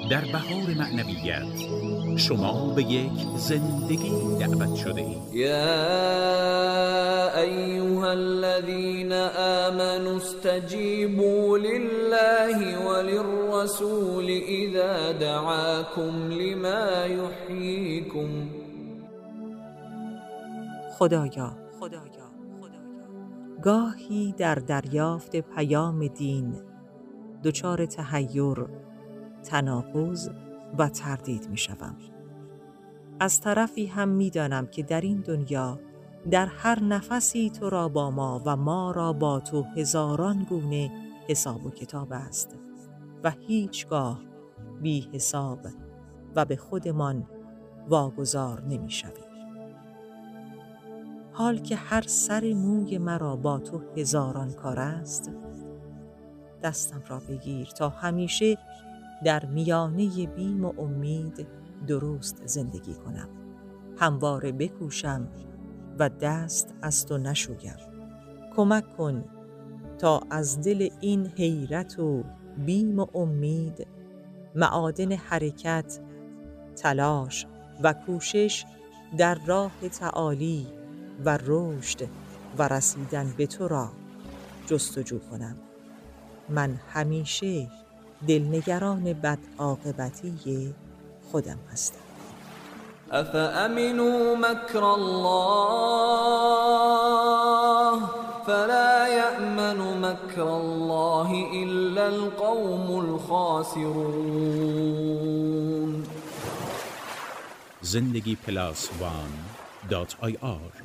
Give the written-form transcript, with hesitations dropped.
در بهار معنویت شما به یک زندگی دعوت شده اید. یا ایها الذین آمنوا استجیبوا لله وللرسول اذا دعاکم لما یحییکم. خدایا گاهی در دریافت پیام دین دچار تحیر، تناقض و تردید می شوم. از طرفی هم می دانم که در این دنیا در هر نفسی تو را با ما و ما را با تو هزاران گونه حساب و کتاب است و هیچگاه بی حساب و به خودمان واگذار نمی شویم. حال که هر سر موی مرا با تو هزاران کار است، دستم را بگیر تا همیشه در میانه بیم و امید درست زندگی کنم، همواره بکوشم و دست از تو نشویم. کمک کن تا از دل این حیرت و بیم و امید معادن حرکت، تلاش و کوشش در راه تعالی و رشد و رسیدن به تو را جستجو کنم. من همیشه دلنگران بدعاقبتی خودم هستم. افامنوا مکر الله فلا یأمن مکر الله الا القوم الخاسرون. زندگی+1.ir